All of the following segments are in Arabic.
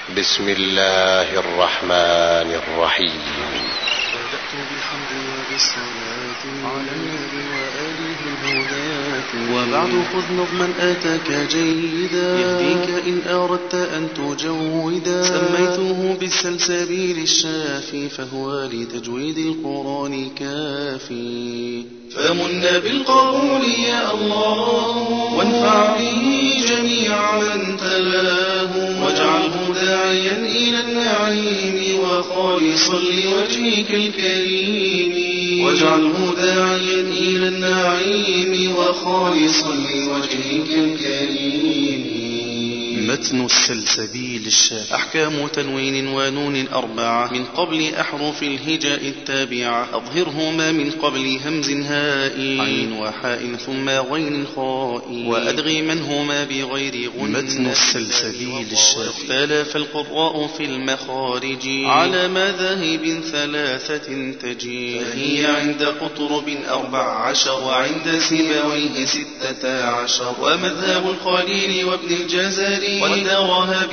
بسم الله الرحمن الرحيم. بدأت بالحمد وبالصلاة على النبي وآله الهداة، وبعد خذ نظما آتاك جيدا يهديك إن أردت أن تجودا. سميته بالسلسبيل الشافي فهو لتجويد القرآن كافي. فمن بالقبول يا الله وانفع به جميع من تلاه، واجعله داعيا إلى النعيم وخالصا لوجهك الكريم. واجعله داعيا إلى النعيم وخالصا لوجهك الكريم. متن السلسبيل الشافي. أحكام تنوين ونون أربعة من قبل أحرف الهجاء التابعة، أظهرهما من قبل همز هاء عين وحاء ثم غين خاء، وأدغي منهما بغير غن. متن السلسبيل الشافي. اختلف القراء في المخارج على مذاهب ثلاثة تجي، فهي عند قطرب 14 وعند سيبويه 16، ومذهب الخليل وابن الجزري ودرها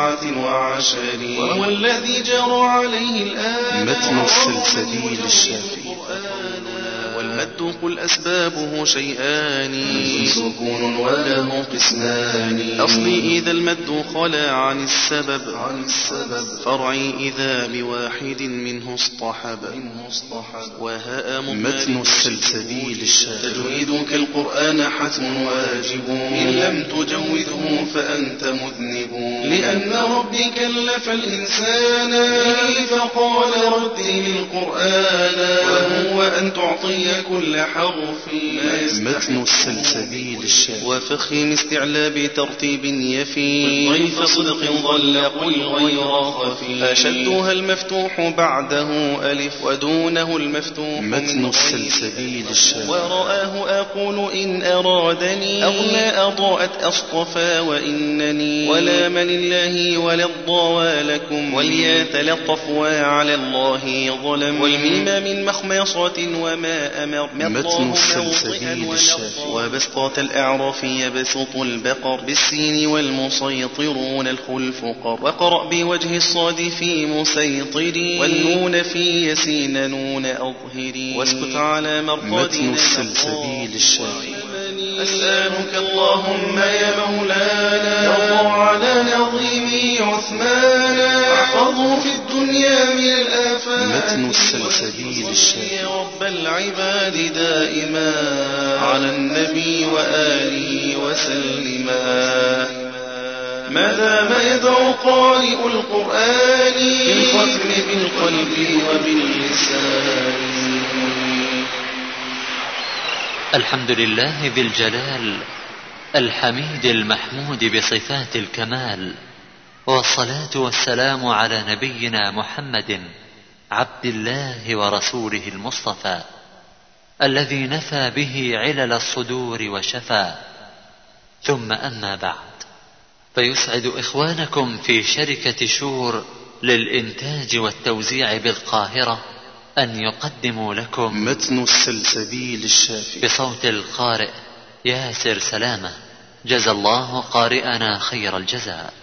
ب17، وهو الذي جرى عليه الآن. متن السلسبيل الشافي. والمد قل أسبابه شيئان، سكون وله قسمان. أصلي إذا المد خلا عن السبب، فرعي إذا بواحد منه اصطحب. وهاء متن السلسبيل الشافي. تجويدك القرآن حتم واجب، إن لم تجوده فأنت مذنب، لأن ربي كلف الإنسان به فقال رتل القرآن، وهو أن تعطي كل حرف. متن السلسبيل الشافي. وفخم استعلاب ترتيب يفي، ضيف صدق ظل قل غير خفي. أشدها المفتوح بعده ألف ودونه المفتوح. متن السلسبيل الشافي. ورآه أقول إن أرادني أغنى أضاءت أصطفى وإنني، ولا من الله ولا الضوى لكم، وليتلطف وعلى الله ظلم، والميم من مخمصة وما أمر. متن السلسبيل الشافي. وبسطة الأعراف يبسط البقر بالسين والمسيطرون الخلف قر، وقرأ بوجه الصاد في مسيطري، والنون في يسين نون أظهري، واسكت على مرقدنا. متن السلسبيل الشافي. أسألك اللهم يا مولانا يرضى على نظيمي عثمانا، احفظه في الدنيا من الآفات. متن السلسبيل الشافي. يا رب العباد دائما على النبي وآله وسلما، ما دام يدعو قارئ القرآن بالختم بالقلب وباللسان. الحمد لله ذي الجلال الحميد المحمود بصفات الكمال، والصلاة والسلام على نبينا محمد عبد الله ورسوله المصطفى، الذي نفى به علل الصدور وشفى. ثم أما بعد، فيسعد إخوانكم في شركة شور للإنتاج والتوزيع بالقاهرة أن يقدموا لكم متن السلسبيل الشافي بصوت القارئ ياسر سلامة، جزى الله قارئنا خير الجزاء.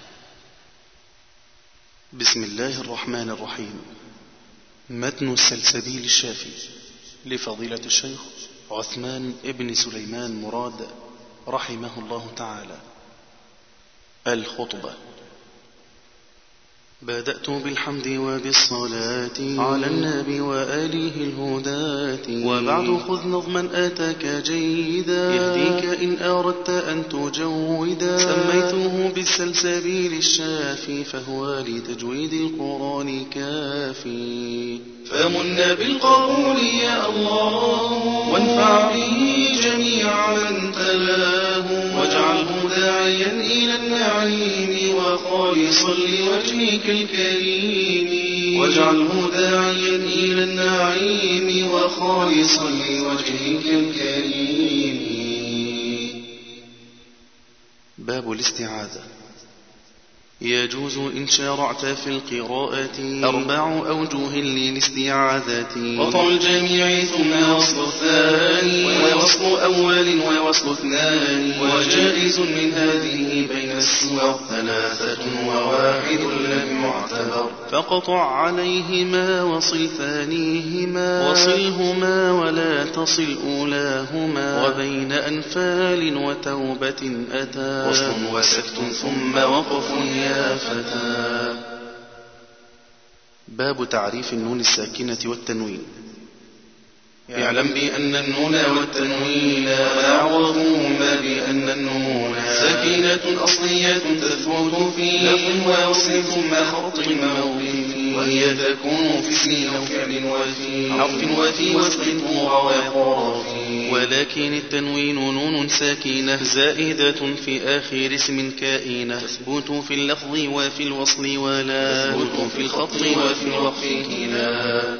بسم الله الرحمن الرحيم. متن السلسبيل الشافي لفضيلة الشيخ عثمان ابن سليمان مراد رحمه الله تعالى. الخطبة. بدأت بالحمد وبالصلاة على النبي وآله الهداة، وبعد خذ نظما آتاك جيدا يهديك إن أردت أن تجودا. سميته بالسلسبيل الشافي فهو لتجويد القرآن كافي. فمن بالقبول يا الله وانفع به جميع من تلاه، واجعله داعيا إلى النعيم وخالصا لوجهك الكريم. واجعله داعيا إلى النعيم وخالصا لوجهك الكريم. باب الاستعاذة. يجوز إن شرعت في القراءة 4 أوجه للاستعاذة: قطع الجميع ثم وصل الثاني، ووصل أول ووصل 2، وجائز من هذه بين السور 3 و1 لم يعتبر. فقطع عليهما وصل ثانيهما، وصلهما ولا تصل أولاهما، وبين أنفال وتوبة أتى وصل وسكت ثم وقف يا فتى. باب تعريف النون الساكنة والتنوين. اعلم بأن النون والتنوين معرفهما بأن النون ساكنة أصلية تثبت في لفظ ووصل ثم خط موقف، وهي تكون في اسم أو فعل وفي حرف وفي وسط وقاف. ولكن التنوين نون ساكنة زائدة في آخر اسم كائنة، تثبت في اللفظ وفي الوصل ولا تثبت في الخط وفي الوقف كلا.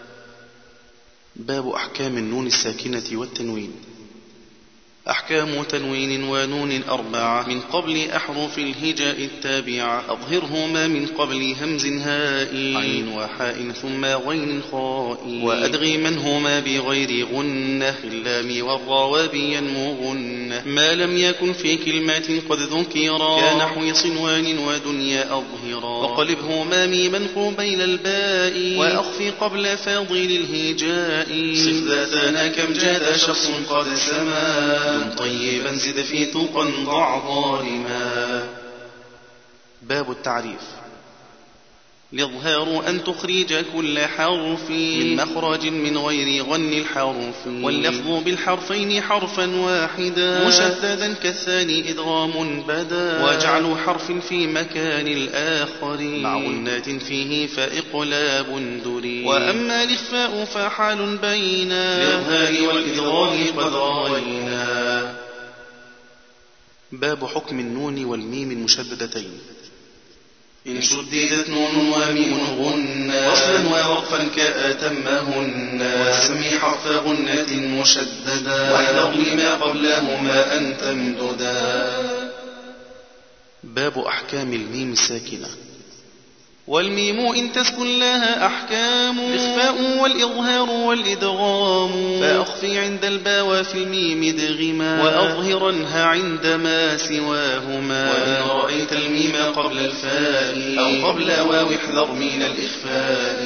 باب أحكام النون الساكنة والتنوين. أحكام تنوين ونون 4 من قبل أحرف الهجاء التابعة، أظهرهما من قبل همز هاء عين وحاء ثم غين خاء، وأدغي منهما بغير غنة في اللام والراء بينمو غنة، ما لم يكن في كلمة قد ذكرا كنحو صنوان ودنيا أظهرا، وقلبهما ميما قبيل الباء، وأخفي قبل فاضل الهجاء، صف ذاتنا كم جاد شخص قد سما طيبا زد في توقا ضع ظالما. باب التعريف. الإظهار أن تخرج كل حرف من مخرج من غير غن الحرف، واللفظ بالحرفين حرفا واحدا مشددا كالثاني إدغام بدا، واجعل حرف في مكان الآخر مع غنات فيه فإقلاب دري، وأما الإخفاء فحال بين الإظهار والإدغام قد غاينا. باب حكم النون والميم المشددتين. إن شددت نون وميم غنى وصلا ووقفا كأتمهن، وسمي حرف غنة مشددا، واحذر لما قبلهما أن تمددا. باب أحكام الميم الساكنة. والميم إن تسكن لها أحكام، الإخفاء والإظهار والإدغام، فأخفي عند الباء في الميم ادغما، وأظهرنها عندما سواهما، وإن رأيت الميم قبل الفاء أو قبل واو احذر من الإخفاء.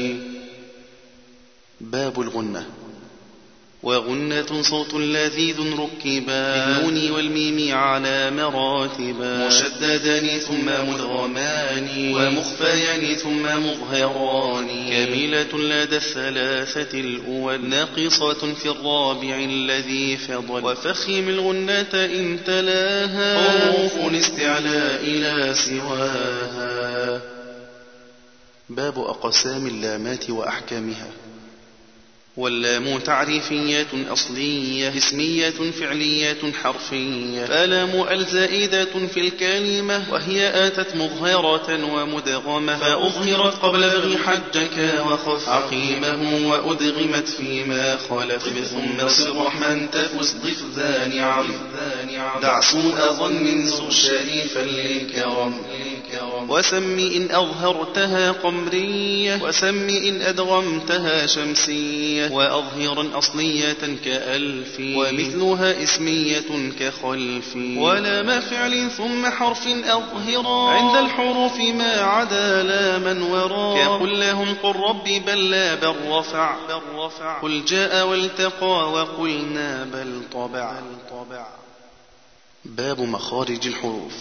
باب الغنة. وغنة صوت لذيذ ركبا بالنون والميم على مراتبا، مشددان ثم مدغمان، ومخفيان ثم مظهران، كاملة لدى الثلاثة الأول، ناقصة في الرابع الذي فضل، وفخم الغنة إن تلاها حروف الاستعلاء إلى سواها. باب أقسام اللامات وأحكامها. واللام تعريفية أصلية اسمية فعلية حرفية، فلام الزائدة في الكلمة، وهي آتت مظهرة ومدغمة، فأظهرت قبل بغي حجك وخف عقيمه، وأدغمت فيما خلف، ثم صر رحمن تفز ضف ذا نعم، دع سوء ظن زر شريفا للكرم، وسم إن أظهرتها قمرية، وسم إن أدغمتها شمسية، وأظهرا أصلية كألف، ومثلها اسمية كخلف، ولام فعل ثم حرف أظهرا عند الحروف ما عدا لاما ورا، كقل لهم قل رب بل لا بل رفع، قل جاء والتقى وقلنا بل طبع. باب مخارج الحروف.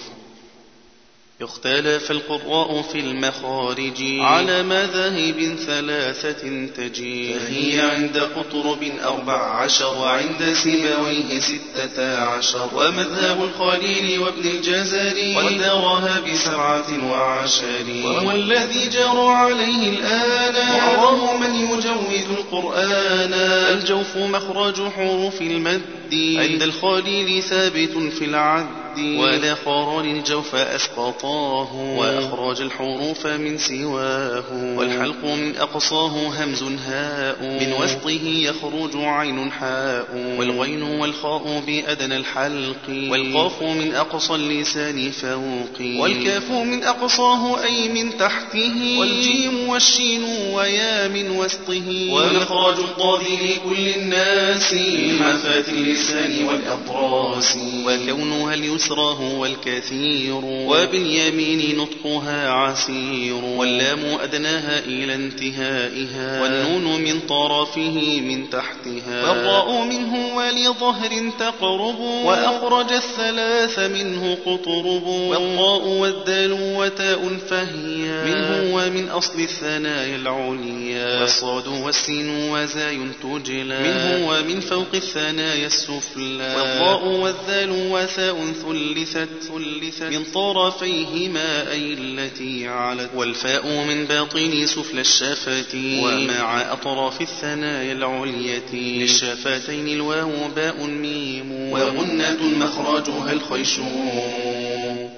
اختلف القراء في المخارج على مذاهب 3 تجي، فهي عند قطرب 14 وعند سيبويه 16، ومذهب الخليل وابن الجزري ودرها ب17، وهو الذي جرى عليه الآن معظم من يجود القرآن. الجوف مخرج حروف المد عند الخليل ثابت في العد، والآخران الجوف أسقطا أقصاه وأخرج الحروف من سواه والحلق من أقصاه همز هاء من وسطه يخرج عين حاء والغين والخاء بأدنى الحلق والقاف من أقصى اللسان فوق والكاف من أقصاه أي من تحته والجيم والشين ويا من وسطه ومخرج الضاد لكل الناس من حافات اللسان والأطراس وكونها اليسرى هو الكثير وباليمين نطقها عسير واللام أدناها إلى انتهائها والنون من طرفه من تحتها والراء منه ولظهر تقرب وأخرج الثلاث منه قطرب والطاء والدال وتاء فهي منه ومن أصل الثنايا العليا والصاد والسين وزاي تجلى منه ومن فوق الثنايا السفلى والضاء والذال وثاء ثلثت من طرفيهما أي التي علت والفاء من باطن سفلى الشفتين ومع أطراف الثنايا العلية للشفتين الواو باء ميم وغنة مخرجها الخيشوم.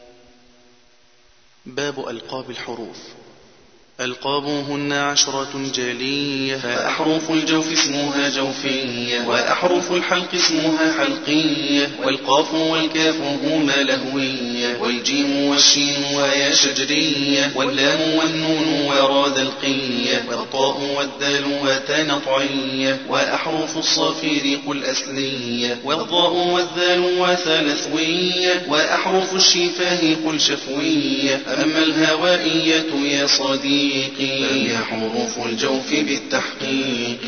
باب ألقاب الحروف. ألقابهن 10 جلية فأحرف الجوف اسمها جوفية وأحرف الحلق اسمها حلقية والقاف والكاف هما لهوية والجيم والشين ويا شجرية واللام والنون ورا ذلقية والطاء والدال وتنطعية وأحرف الصفير قل أسلية والضاء والذال وثلاثوية وأحرف الشفاه قل شفوية أما الهوائية يا صديق فهي حروف الجوف بالتحقيق.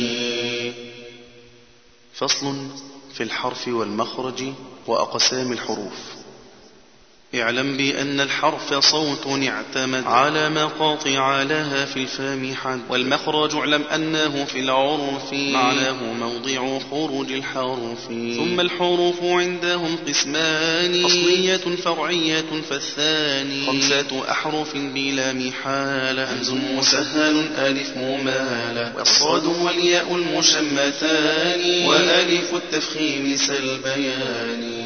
فصل في الحرف والمخرج وأقسام الحروف. اعلم بأن الحرف صوت اعتمد على مقاطع لها في الفم حد والمخرج اعلم أنه في العرف معناه موضع خروج الحرف ثم الحروف عندهم قسمان أصلية فرعية فالثاني 5 أحرف بلا محالة همز مسهل ألف ممالة والصاد والياء المشمتان وألف التفخيم سالبيان.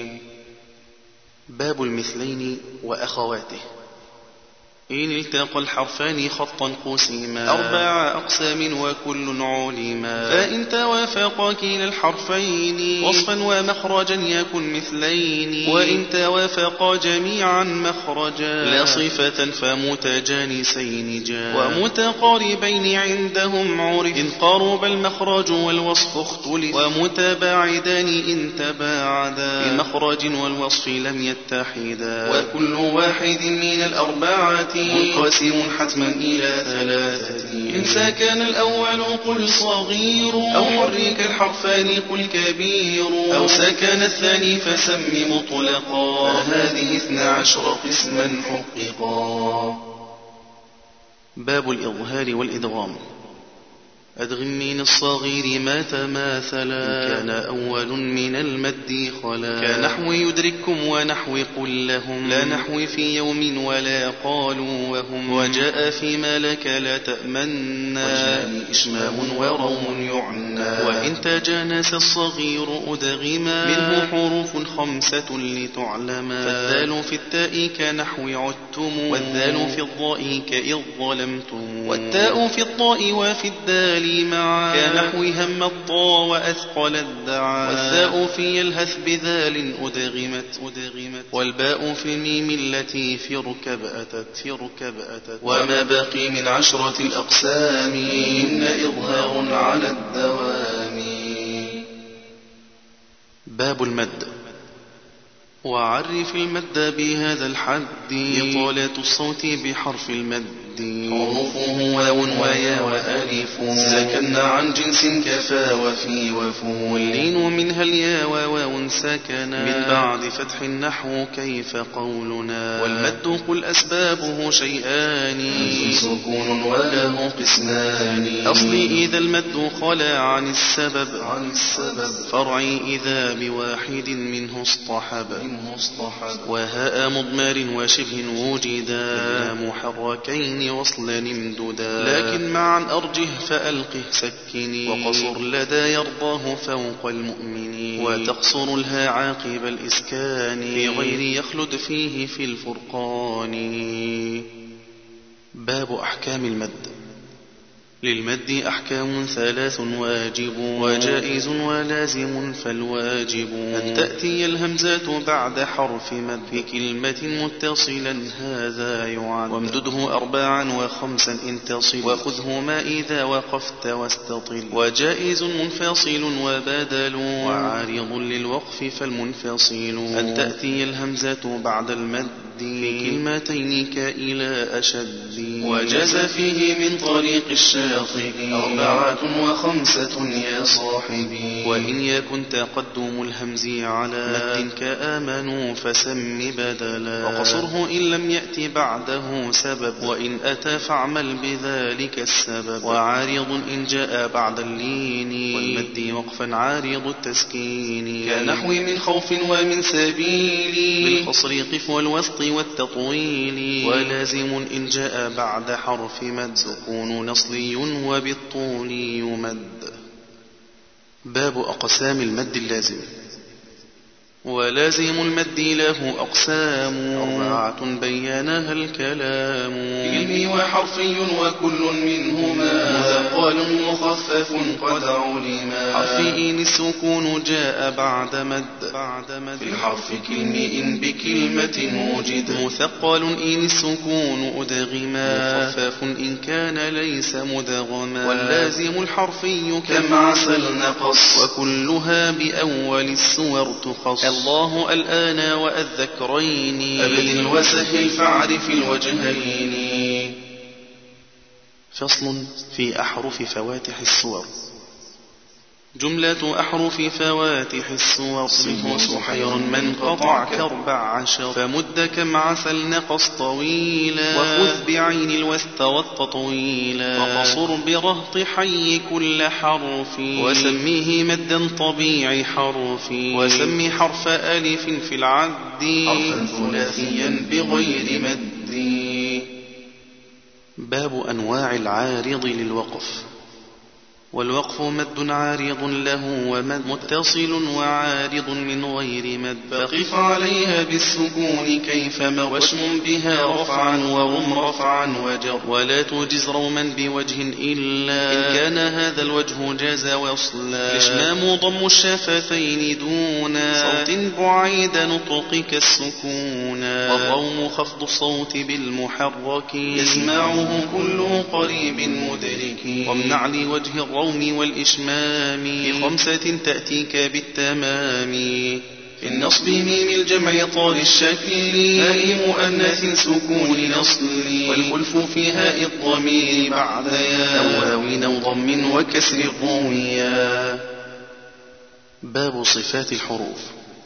باب المثلين وأخواته. إن التقى الحرفان خطا قسما 4 أقسام وكل علما فإن توافقا كلا الحرفين وصفا ومخرجا يكن مثلين وإن توافقا جميعا مخرجا لا صفة فمتجانسين جاء ومتقاربين عندهم عرف إن قرب المخرج والوصف اختلف ومتباعدان إن تباعدا المخرج والوصف لم يتحدا وكل واحد من الأربعة منقسم حتما إلى 3 إن سكن الأول قل صغير أو حرك الحرفان قل كبير أو سكن الثاني فسم مطلقا فهذه 12 قسما حققا. باب الإظهار والإدغام. أدغم من الصغير ما تماثلا كان أول من المد خلا كنحو يدرككم ونحو قل لهم لا نحو في يوم ولا قالوا وهم وجاء في ملك لا تأمنا وجاني إشمام وروم يعنى وإن تجانس الصغير أدغما منه حروف 5 لتعلما فالذال في التاء كنحو عدتم والذال في الضاء كإذ ظلمتم والتاء في الطاء وفي الدال معا كنحو هم الطا وأثقل الدعا والثاء في الهث بذال أدغمت والباء في الميم التي في ركب أتت وما باقي من 10 الأقسام إن إظهار على الدوام. باب المد. وعرف المد بهذا الحد إطالة الصوت بحرف المد حروفه واو ويا وألف سكن عن جنس كفى وفي وفو واللين منها الياء وواو سكن من بعد فتح النحو كيف قولنا والمد قل أسبابه شيئان سكون وله قسمان أصلي إذا المد خلا عن السبب فرعي إذا بواحد منه اصطحب إن مصطحب وهاء مضمار وشبه وجدا محركين وصلا امددا لكن معا أرجه فألقه سكني وقصر لدى يرضاه فوق المؤمنين وتقصر الها عاقب الإسكان في غير يخلد فيه في الفرقان. باب أحكام المد. للمد أحكام 3 واجب وجائز ولازم فالواجب أن تأتي الهمزات بعد حرف مد في كلمة متصلا هذا يعد وامدده 4 و5 إن تصل وخذهما إذا وقفت واستطل وجائز منفصل وبدل وعارض للوقف فالمنفصل أن تأتي الهمزة بعد المد في كلمتين كإلى أشد وجاز فيه من طريق الشاطئ 4 و5 يا صاحبي وإن يكن تقدم الهمز على مد كآمنوا فسم بدلا وقصره إن لم يأتي بعده سبب وإن أتى فاعمل بذلك السبب وعارض إن جاء بعد اللين والمد وقفا عارض التسكين كنحو من خوف ومن سبيل بالقصر قف والوسط والتطويل ولازم إن جاء بعد حرف مد سكون نصلي وبالطول يمد. باب أقسام المد اللازم. ولازم المد له أقسام 4 بيناها الكلام علمي وحرفي وكل منهما مثقل مخفف قد علما حرفي إن السكون جاء بعد مد في الحرف كلمي إن بكلمة وجد مثقل إن السكون أدغما مخفف إن كان ليس مدغما واللازم الحرفي كم عسل نقص وكلها بأول السور تخص الله الآن والذكرين أبدل وسهل فاعرف الوجهين. فصل في أحرف فواتح السور. جملة أحرف فواتح السور صنه سحير من قطع ك14 فمد كم عسل نقص طويلا وخذ بعين الوسط والتطويلا وقصر برهط حي كل حرف وسميه مدا طبيعي حرف وسمي حرف ألف في العد حرفا ثلاثيا بغير مد. باب أنواع العارض للوقف. والوقف مد عارض له ومد متصل وعارض من غير مد فقف عليها بالسكون كيفما واشم بها رفعا ورم رفعا وجر ولا تجز روما بوجه إلا إن كان هذا الوجه جاز وصلا الإشمام ضم الشفتين دون صوت بعيد نطقك السكون والروم خفض الصوت بالمحرك يسمعه كل قريب مدرك وامنع لوجه الروم والإشمام في 5 تأتيك بالتمام في النصب ميم الجمع طال الشكل هاء مؤنث سكون نصل والخلف في هاء الضمير بعد ياء واو ضم وكسر قويا. باب صفات الحروف.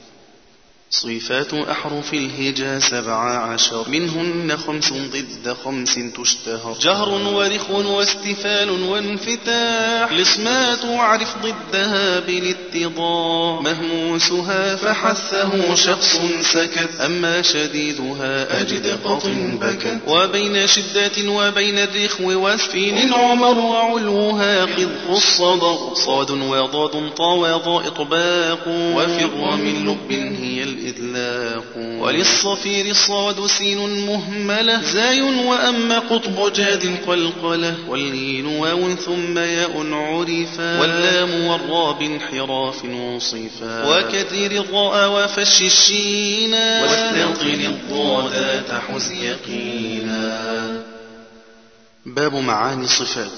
صفات أحرف الهجا 17 منهن 5 ضد 5 تشتهر جهر ورخ واستفال وانفتاح الإصمات واعرف ضدها بالاتضاء مهموسها فحثه شخص سكت أما شديدها أجد قط بكت وبين شدة وبين الرخو واسفين عمر وعلوها قذف الصدر صاد وضاد طاوى إطباق وفر من لب هي الإطلاق وللصفير الصاد سين مهملة زاي وأما قطب جاد قلقلة واللين واو ثم ياء عرفا واللام والراء بانحراف وصفا وكثير الراء وفش الشين واستطل الضاد تحز يقينا. باب معاني الصفات.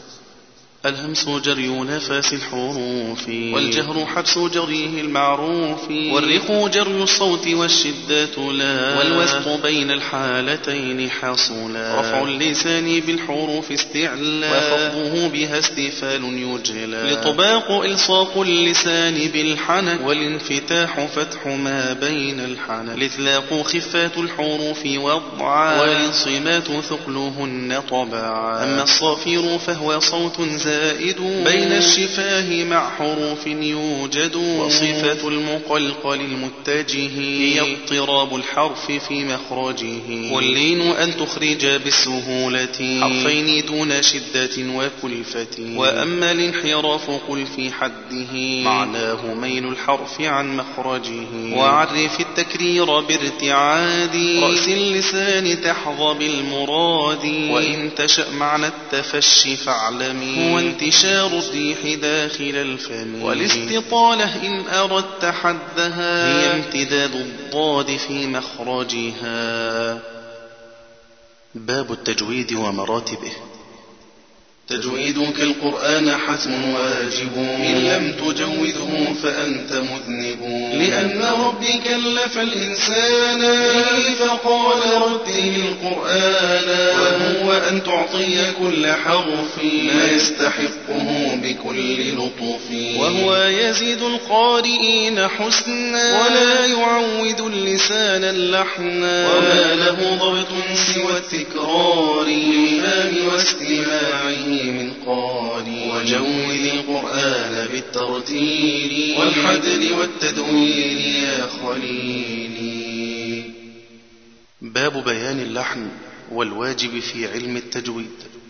الهمس جري نفس الحروف والجهر حبس جريه المعروف والرخو جري الصوت والشدة لا والوسط بين الحالتين حصلا رفع اللسان بالحروف استعلا وخفضه بها استفال يجلا لطباق إلصاق اللسان بالحنك والانفتاح فتح ما بين الحنك الإطلاق خفات الحروف وضعا والانصمات ثقلهن طبعا أما الصافير فهو صوت زائد زائد بين الشفاه مع حروف يوجد وصفة المقلقل المتجه هي اضطراب الحرف في مخرجه واللين أن تخرج بالسهولة حرفين دون شدة وكلفة وأما الانحراف قل في حده معناه ميل الحرف عن مخرجه وعرف التكرير بارتعاد رأس اللسان تحظى بالمراد وإن تشأ معنى التفشي فاعلمي هو انتشار الريح داخل الفم والاستطالة إن أردت حدها هي امتداد الضاد في مخرجها. باب التجويد ومراتبه. تجويدك القرآن حتم واجب إن لم تجوده فأنت مذنب لأن ربي كلف الإنسان به فقال رتل القرآن وهو أن تعطي كل حرف ما يستحقه بكل لطف وهو يزيد القارئين حسنا ولا يعود اللسان اللحنا وما له ضبط سوى التكرار للفهم واستماعه من قارئ وجود القرآن بالترتيل والحدل والتدوير يا خليلي. باب بيان اللحن والواجب في علم التجويد.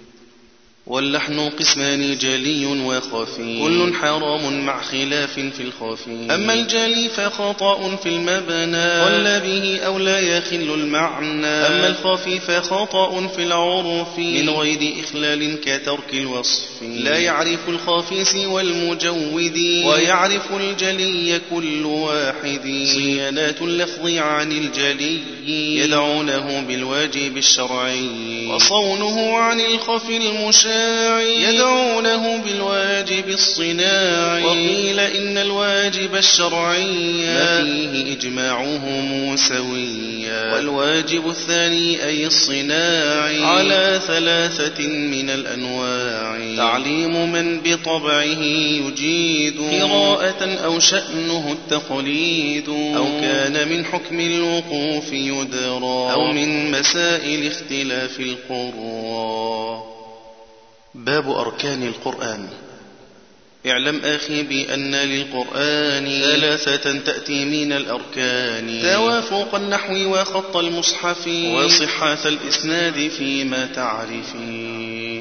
واللحن قسمان جلي وخفي كل حرام مع خلاف في الخفي أما الجلي فخطأ في المبنى قل به أو لا يخل المعنى أما الخفي فخطأ في العرف من غير إخلال كترك الوصف لا يعرف الخفي سوى المجود ويعرف الجلي كل واحد صيانات اللفظ عن الجلي يدعونه بالواجب الشرعي وصونه عن الخفي المشاع يدعونه بالواجب الصناعي وقيل إن الواجب الشرعي ما فيه إجماعهم سويا والواجب الثاني أي الصناعي على 3 من الأنواع تعليم من بطبعه يجيد قراءة أو شأنه التقليد أو كان من حكم الوقوف يدرى أو من مسائل اختلاف القراء. باب أركان القرآن. اعلم أخي بأن للقرآن 3 تأتي من الأركان توافق النحو وخط المصحف وصحة الإسناد فيما تعرفي.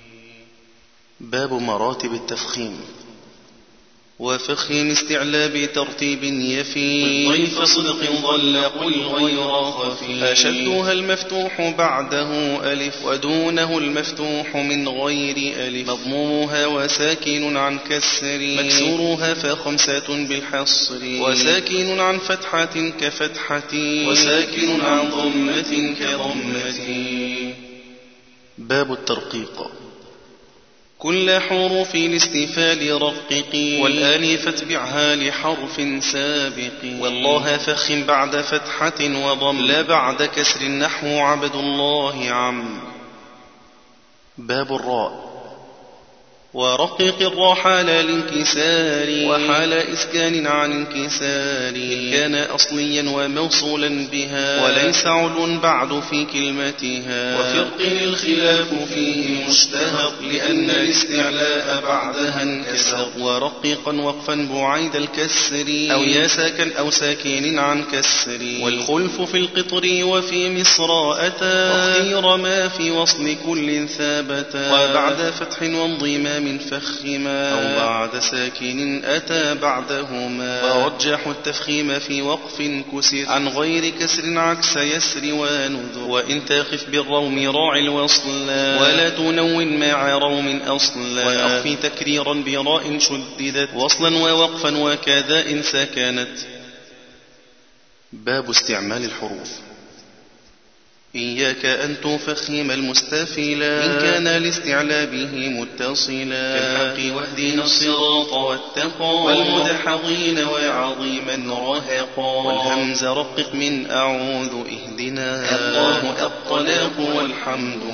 باب مراتب التفخيم. وفخم استعلى بترتيب يفي ضيف صدق ظل قل غير خفي أشدها المفتوح بعده ألف ودونه المفتوح من غير ألف مضمومها وساكن عن كسر مكسورها ف5 بالحصر وساكن عن فتحة كفتحة وساكن عن ضمة كضمة. باب الترقيق. كل حروف الاستفال رقق والآن فاتبعها لحرف سابق والله فخم بعد فتحة وضم لا بعد كسر نحو عبد الله عم. باب الراء. ورقق الراء حال الانكسار وحال إسكان عن انكسار كان أصليا وموصولا بها وليس علو بعد في كلمتها وفرق الخلاف فيه مشتهق لأن الاستعلاء بعدها انكسر ورققا وقفا بعيد الكسر أو يا ساكن أو ساكن عن كسر والخلف في القطر وفي مصر أتى واختير ما في وصل كل ثابتا وبعد فتح وانضمام من فخما أو بعد ساكن أتى بعدهما ورجح التفخيم في وقف كسر عن غير كسر عكس يسر ونذر وإن تخف بالروم راع الوصلا ولا تنون مع روم أصلا وأخفي تكريرا براء شددت وصلا ووقفا وكذا إن سكنت. باب استعمال الحروف. إياك أن تفخم المستفلا إن كان الاستعلاء به متصلا كالحق واهدنا الصراط والتقى والمدحضين وعظيما رهقا والهمز رقق من أعوذ اهدنا الله الطلاق والحمد أنا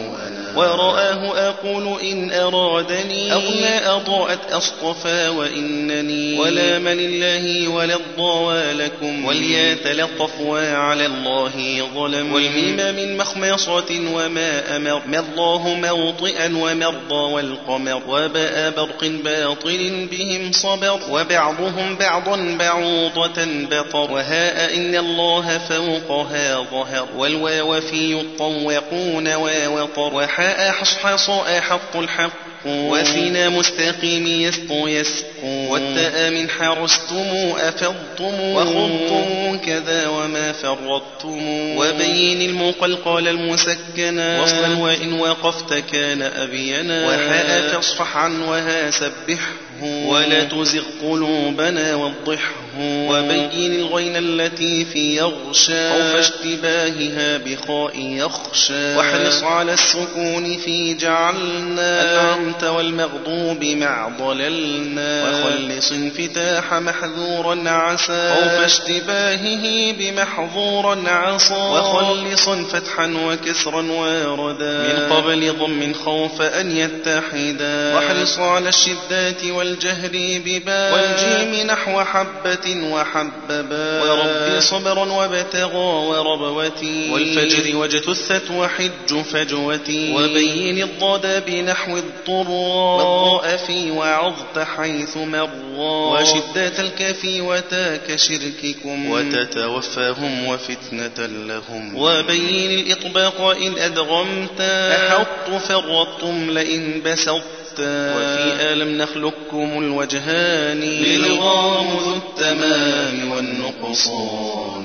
ورآه أقول إن أرادني أغنى أضاءت أصطفى وإنني ولا من الله ولا الضوى لكم وليتلطف وعلى الله ظلم والميم من مخمصة وما أمر ما الله موطئا ومرضى والقمر وباء برق باطل بهم صبر وبعضهم بعضا بعوضة بطر وهاء إن الله فوقها ظهر والواو في يطوقون ووطر وحاء حصحص أحق الحق وسين مستقيم يسطو يسقو والتاء من حرستم أفضتم وخضتم كذا وما فرطتم وبين المقلقل المسكنا وصلا وإن وقفت كان أبينا وحاء فاصفح عن وها سبحه ولا تزغ قلوبنا وضحه وبين الغين التي في يغشى أو فاشتباهها بخاء يخشى واحرص على السكون في جعلنا أنعمت والمغضوب مع ضللنا وخلص انفتاح محذورا عسى أو فاشتباهه بمحظورا عصى وخلصا فتحا وكسرا واردا من قبل ضم خوف أن يتحدا واحرص على الشدات والجهر ببا والجيم نحو حبة وحببا ورب صبرا وابتغى وربوتي والفجر واجتثت وحج فجوتي وبين الضاد بنحو الضر والضاء في وعظت حيث مر وشدة الكافي وتاك شرككم وتتوفاهم وفتنة لهم وبين الإطباق إن أدغمت أحط فرطتم لئن بسطت وفي ألم نخلقكم الوجهان للغام ذو التمام والنقصان.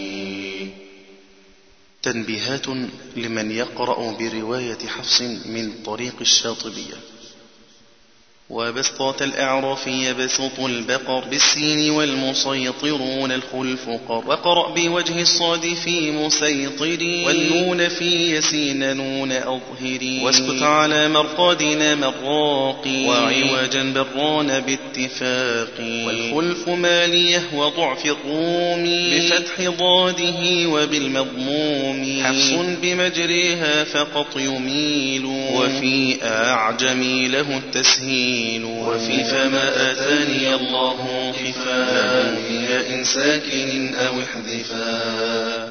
تنبيهات لمن يقرأ برواية حفص من طريق الشاطبية. وبسطات الأعراف يبسط البقر بالسين والمسيطرون الخلف قر وقرأ بوجه الصاد في مسيطري والنون في يسين نون أظهري واسكت على مرقادنا مراقي وعوجا بران باتفاق والخلف ماليه وضعف الروم بفتح ضاده وبالمضموم حفص بمجريها فقط يميل وفي أعجمي له التسهيل وفي فما آتاني الله خفاء بياء ساكن أو احذفا.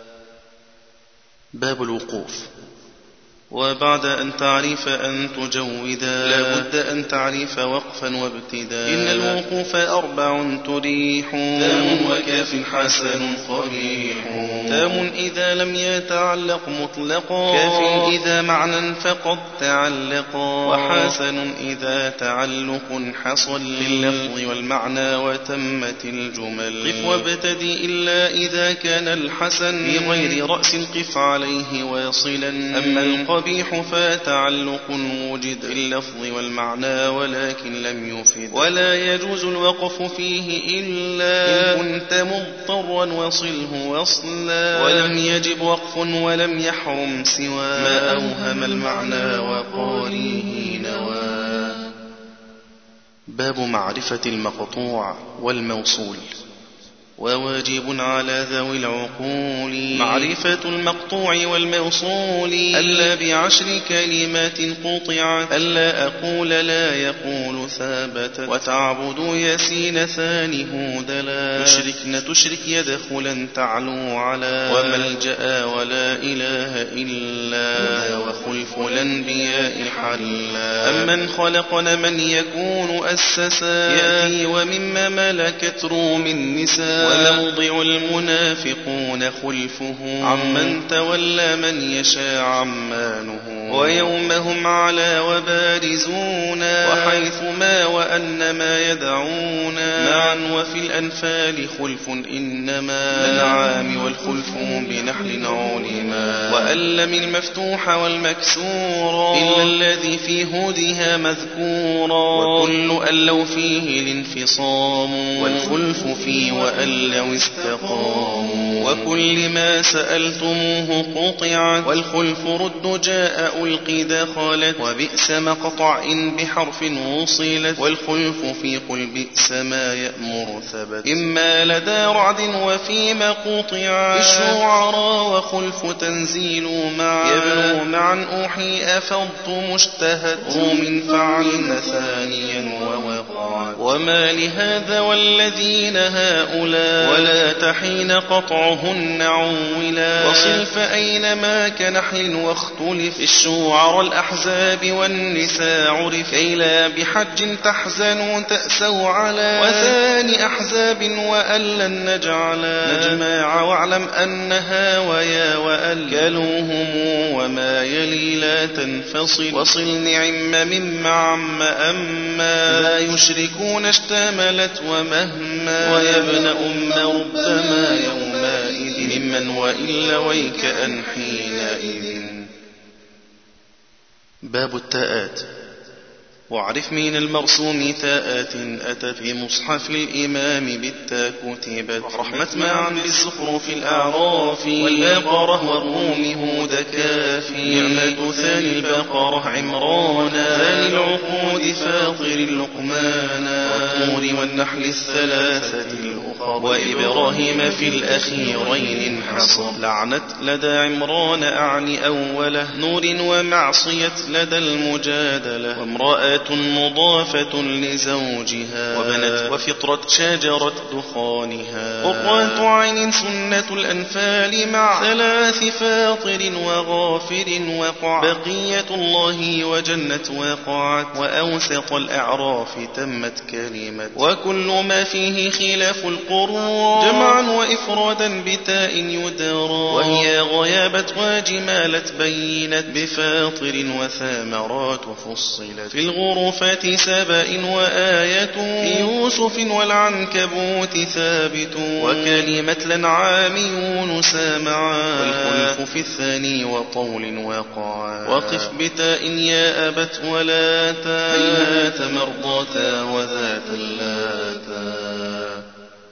باب الوقوف. وبعد أن تعرف أن تجودا لابد أن تعرف وقفا وابتدا إن الوقوف 4 تريح تام وكاف حسن قبيح تام إذا لم يتعلق مطلقا كاف إذا معنى فقد تعلقا وحسن إذا تعلق حصل باللفظ والمعنى وتمت الجمل قف وابتدي إلا إذا كان الحسن بغير رأس قف عليه واصلا أما القبيح فتعلق وجد اللفظ والمعنى ولكن لم يفد ولا يجوز الوقف فيه إلا إن كنت مضطرا وصله وصلا ولم يجب وقف ولم يحرم سوى ما أوهم المعنى وقاريه نوى. باب معرفة المقطوع والموصول. وواجب على ذوي العقول معرفة المقطوع والموصول ألا ب10 كلمات قطعت ألا أقول لا يقول ثابت وتعبد يسين ثاني هودلا يشركن تشرك يدخلا تعلو على وملجأ ولا إله إلا وخلف الأنبياء حلا أمن خلقنا من يكون أسسا يأتي ومما ملكت روم النساء وموضع المنافقون خلفه عمن تولى من يشاء عمانه ويومهم على وبارزون وحيث ما وأن ما يدعون معا وفي الأنفال خلف إنما العام والخلف بنحل علما وألم المفتوح والمكسور إلا الذي في هودها مذكورا وكل ألو فيه الانفصام والخلف في وأل لو استقاموا وكل ما سألتموه قطعت والخلف رد جاء ألقي دخلت وبئس مقطع إن بحرف وصلت والخلف في قل بئس ما يأمر ثبت إما لدى رعد وفيما قطع الشوع الشعراء وخلف تنزيل معا يبلو معا أوحي أفضت مشتهد روم فعلن ثانيا ووقعا وما لهذا والذين هؤلاء ولا تحين قطعهن عولا وصل فأينما كنحل واختلف الشعر الأحزاب والنساء عرف كي لا بحج تحزنوا تأسوا على وثاني أحزاب وأن نجعلا نجمع واعلم أنها ويا وأل كلوهم وما يلي لا تنفصل وصل نعم مما عم أما لا يشركون اشتملت ومهما ويا ابن ربما يومئذ ممن وإلا ويكأن حينئذ. باب التاءات. واعرف من المرسوم تاءات أتى في مصحف الإمام بالتاء كتبت رحمة معا بالزخرف الأعراف والبقرة والروم هود كافي نعمة ثاني البقرة عمرانا ثاني العقود فاطر اللقمانا والطور والنحل الثلاثة الأخر وإبراهيم في الأخيرين حصر لعنت لدى عمران أعني أوله نور ومعصية لدى المجادلة وامرأة مضافة لزوجها وبنت وفطرة شجرة دخانها قرة عين سنة الأنفال مع ثلاث فاطر وغافر وقع بقية الله وجنة وقعت وأوسط الأعراف تمت كلمة وكل ما فيه خلاف القرى جمعا وإفرادا بتاء يدرى وهي غيابت وجمالت بينت بفاطر وثامرات وفصلت في الغرفات سبأ وآية يوسف والعنكبوت ثابت وكلمة الأنعام يونس معا والخلف في الثاني وطول وقعا وقف بتاء يا أبت ولا تات مرضاتا وذات اللاتا.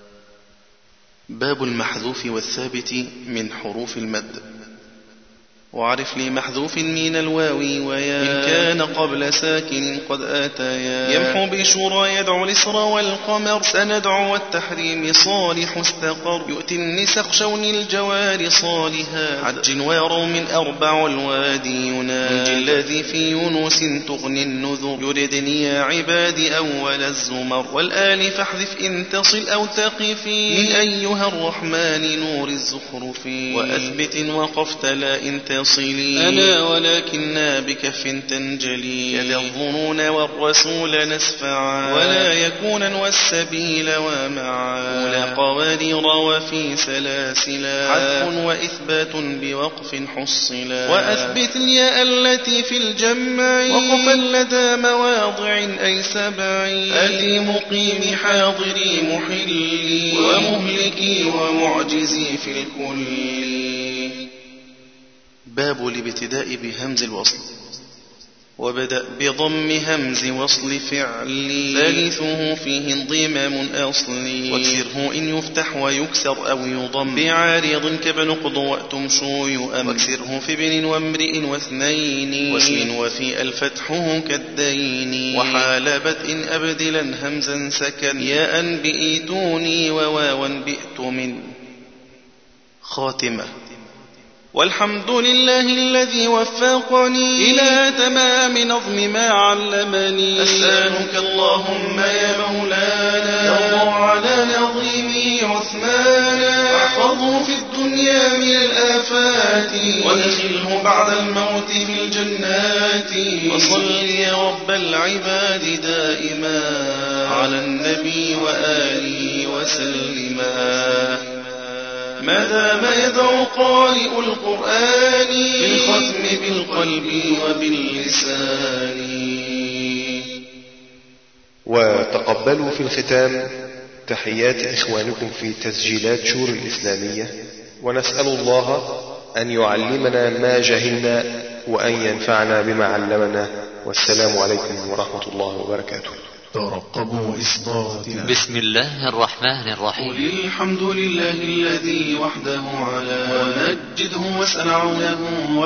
باب المحذوف والثابت من حروف المد. وعرف لي محذوف من الواو ويا إن كان قبل ساكن قد آتيا يمحو بشورى يدعو الإسر والقمر سندعو والتحريم صالح استقر يؤتي النسق شون الجوار صالها عج وروم أربع الوادي يناجي الذي في يونس تغني النذر يردني يا عبادي أول الزمر والآل فاحذف إن تصل أو تقفي من أيها الرحمن نور الزخرف وأثبت وقفت لا إن أنا ولكننا بكف تنجلي يد الظنون والرسول نسفعا ولا يكونا والسبيل ومعا ولا قوادر وفي سلاسلا حذف وإثبات بوقف حصلا وأثبت الياء التي في الجمع وقفا لدى مواضع أي سبع أدي مقيم حاضري محلي ومهلكي ومعجزي في الكل. باب الابتداء بهمز الوصل. وبدأ بضم همز وصل فعلي ثالثه فيه انضمام أصلي واكسره إن يفتح ويكسر أو يضم بعارض كبنقض وأتمشو يؤم واكسره في ابن وامرئ واثنين واسم وفي الفتحه كالدين وحالبت إن أبدلا همزا سكن ياء بئتوني وواوا بئت من. خاتمة. والحمد لله الذي وفقني إلى تمام نظم ما علمني أسألك اللهم يا مولانا يرضى على نظيمي عثمانا احفظه في الدنيا من الآفات وادخله بعد الموت في الجنات وصل يا رب العباد دائما على النبي وآله وسلما ما دام يدعو قارئ القرآن بالختم بالقلب وباللسان. وتقبلوا في الختام تحيات إخوانكم في تسجيلات شور الإسلامية ونسأل الله أن يعلمنا ما جهلنا وأن ينفعنا بما علمنا والسلام عليكم ورحمة الله وبركاته. ترقبوا إصداراتنا. بسم الله الرحمن الرحيم. قل الحمد لله الذي وحده علا، ومجده واسأل عونه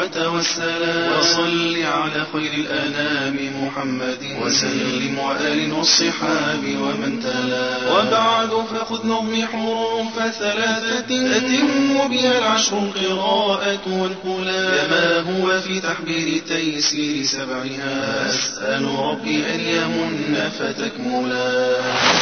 وتوسلا، وصل على خير الأنام محمد وسلم وآل والصحاب ومن تلا. وبعد فخذ نظم حروف ثلاثة أتم بها العشر القراءة والكلا، كما هو في تحبير تيسير سبعها، أسأل ربي أن يمن فتكملا.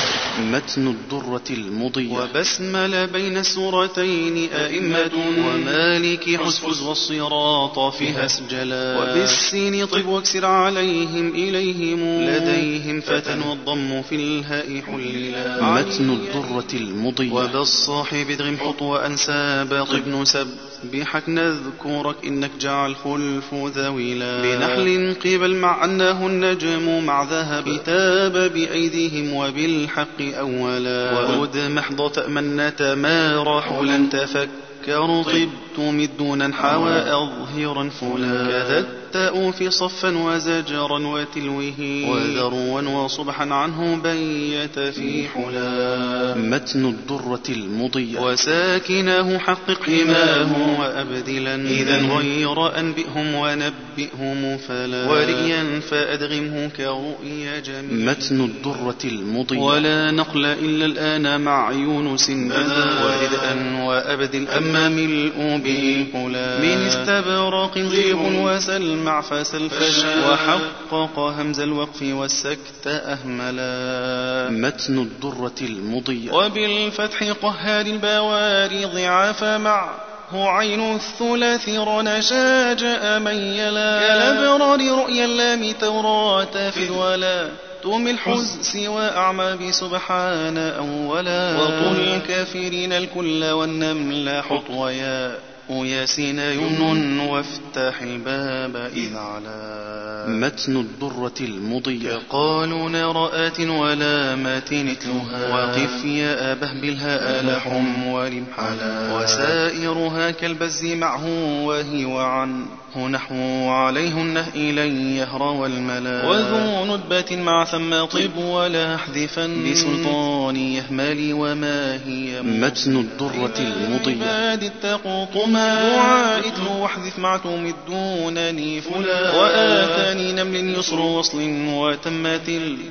متن الدرة المضية. وبسمل بين السورتين أئمة، ومالك حسفز والصراط فيها اسجلا، وبالسين طب واكسر عليهم إليهم، لديهم فتى والضم في الهاء حللا. متن الدرة المضية. وبالصاحب ادغم حط وأنساب طب نسب، بحك نذكرك إنك جعل خلف ذويلا. بنحل قبل مع أنه النجم مع ذهب، تاب بأيديهم وبالحق أولا. وأد محض تأمنت ما رحلا تفكر، طبت مدونا حوى أظهرا فلا. كذا التاء في صفا وزجرا وتلوه، وذروا وصبحا عنه بيت في حلا. متن الدرة المضية. وساكناه حقق حماه وأبدلا، إذا غير أنبئهم ونبئهم فلا. ورئيا فأدغمه كرؤيا جميل. متن الدرة المضية. ولا نقل إلا الآن مع يونس بدا، وردءا وأبدل أما ملء به قلا. من استبرق ضيب وسلمع فسلفشا، وحقق همز الوقف والسكت أهملا. متن الدرة المضية. وبالفتح قهار البواري ضعاف مع هو عين الثلاث رنشا جاء ميلا. كالأبرار رؤيا اللام توراة في ولا توم الحز سوى أعمى بسبحان أولا. وطل الكافرين الكل والنمل حطويا، ياسين يمن وافتح الباب إذ علا. متن الدرة المضية. قالون رآت ولامات نتلها، وقف يا أبه بالهاء لحم ورمحلا. وسائرها كالبز معه وهي وعن نحو عليهن إلي يهر والملا. وذو ندبة مع ثم طب ولا احذفا، بسلطان يهمل وما هي متن الدرة المضية. عباد التقوطما دعاء اتلو واحذف مع تمدونني فلا. وآتاني نمل يسر وصل وتمت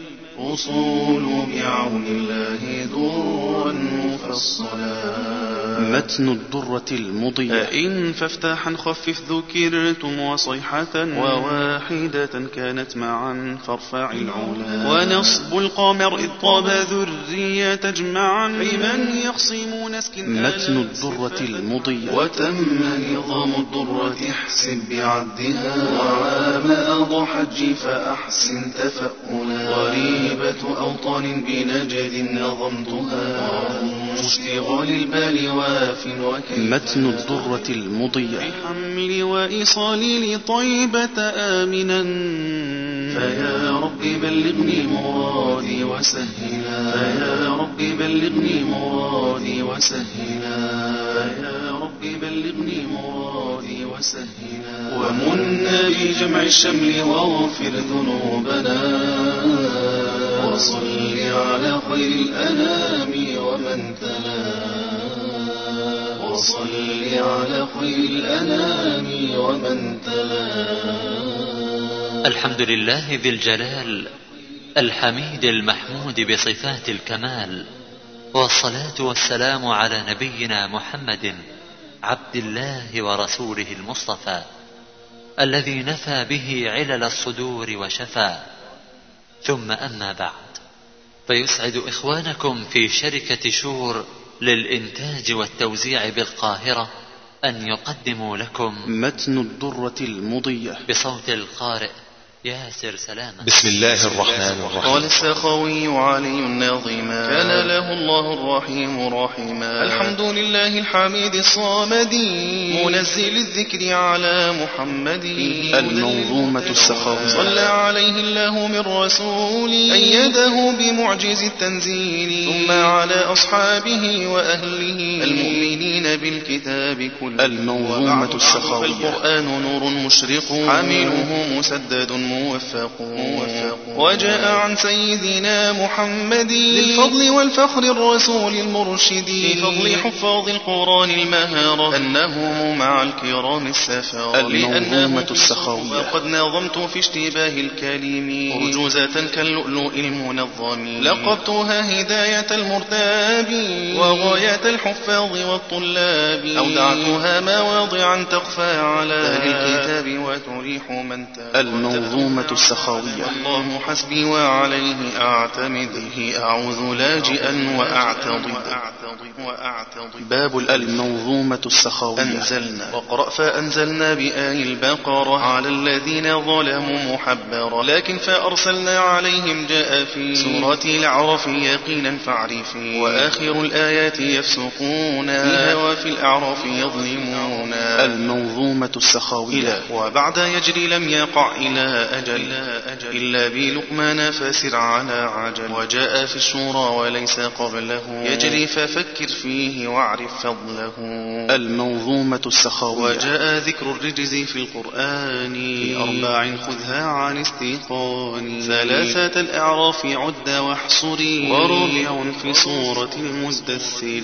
الأصول بعون الله درا مفصلا. متن الدرة المضية. إن فافتحا خفف ذكرتم وصيحة، وواحدة كانت معا فارفع العلا. ونصب القمر إذ طاب ذرية تجمعا، لمن يقسم نسكن. متن الدرة المضية. وتم نظام الدرة احسب بعدها، وعام أض حج فأحسن تفألا. وريبة أوطان بنجد نظمتها، اشتغال البال واف وكيف. متن الدرة المضية. بحمل وإيصال لطيبة آمنا، فيا رب بلغني مرادي وسهلا. فيا رب بلغني مرادي وسهلا. فيا رب بلغني مرادي وسهلا. ومن بجمع الشمل واغفر ذنوبنا، وصل على خير الأنام ومن تلا. وصل على خير الأنام ومن تلا. الحمد لله ذي الجلال الحميد المحمود بصفات الكمال، والصلاة والسلام على نبينا محمد عبد الله ورسوله المصطفى، الذي نفى به علل الصدور وشفى. ثم أما بعد، فيسعد إخوانكم في شركة شور للإنتاج والتوزيع بالقاهرة أن يقدموا لكم متن الدرة المضية بصوت القارئ ياسر سلامة. بسم الله الرحمن الرحيم. قال السخاوي علي الناظما، كان له الله الرحيم رحيما. الحمد لله الحميد الصامد، منزل الذكر على محمد. المنظومة السخاوي. صلى عليه الله من رسول، أيده بمعجز التنزيل. ثم على أصحابه وأهله المؤمنين بالكتاب كله. المنظومة السخاوي. فالقرآن نور مشرق، حامله مسدد موفق. وجاء عن سيدنا محمد للفضل والفخر الرسول المرشد في فضل حفاظ القرآن المهارة أنهم مع الكرام السفارة. المنظومة السخاوية. وقد نظمت في اشتباه الكلم أرجوزة كاللؤلؤ المنظم لقبتها هداية المرتاب وغاية الحفاظ والطلاب أودعتها مواضعا تخفى على أهل الكتاب وتريح من تاب. المنظومة السخاوية. الله حسبي وعليه أعتمد به أعوذ لاجئا وأعتضد. باب المنظومة السخاوية. أنزلنا وقرأ فأنزلنا بآي البقرة على الذين ظلموا محبرا لكن فأرسلنا عليهم جاء في سورة الأعراف يقينا فاعرفي وآخر الآيات يفسقون فيها وفي الأعراف يظلمون. المنظومة السخاوية. وبعد يجري لم يقع إلى أجل إلا بلقمان فسر على عجل وجاء في الشورى وليس قبله يجري ففكر فيه واعرف فضله. المنظومة السخاوية. وجاء ذكر الرجز في القرآن في 4 خذها عن استيقان 3 الأعراف عد واحصري ورابع في سورة المدثر.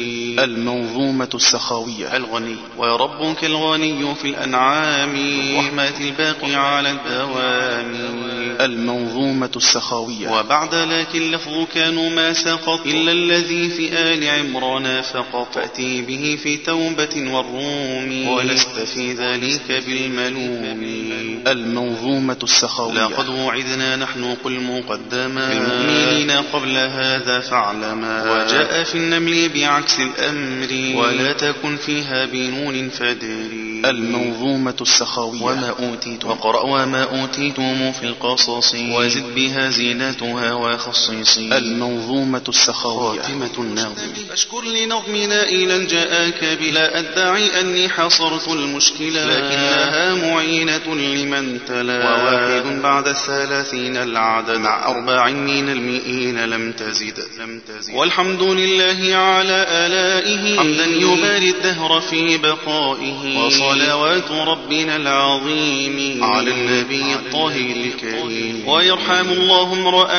المنظومة السخاوية. الغني وربك الغني في الأنعام رحمة الباقي على الدوام. المنظومة السخاوية. وبعد لكن لفظ كانوا ما سقط إلا الذي في آل عمران فقط فأتي به في توبة والروم ولست في ذلك بالملوم. المنظومة السخاوية. لقد وعدنا نحن قل مقدما بالمؤمنين قبل هذا فاعلما وجاء في النمل بعكس الأمر ولا تكن فيها بنون فدري. المنظومة السخاوية. وما أوتيتم وقرأ وما أوتيتم في القصص وزد بها زينتها وخصيصي. المنظومة السخاوية. خاتمة النظم. أشكر لنظمنا إلى جاءك بلا أدعي أني حصرت المشكلة لكنها معينة لمن تلا وواحد بعد 30 العدد مع 4 من المئين لم تزد والحمد لله على آلائه حمدا يباري الدهر في بقائه وصلوات ربنا العظيم على النبي الطاهر الكريم ويرحم الله امرأ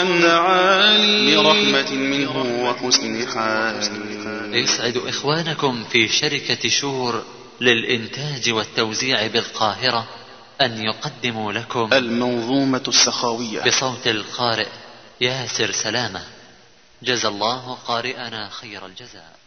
دعالي برحمة منه وحسن حال. يسعد إخوانكم في شركة شور للإنتاج والتوزيع بالقاهرة أن يقدموا لكم المنظومة السخاوية بصوت القارئ ياسر سلامة. جزى الله قارئنا خير الجزاء.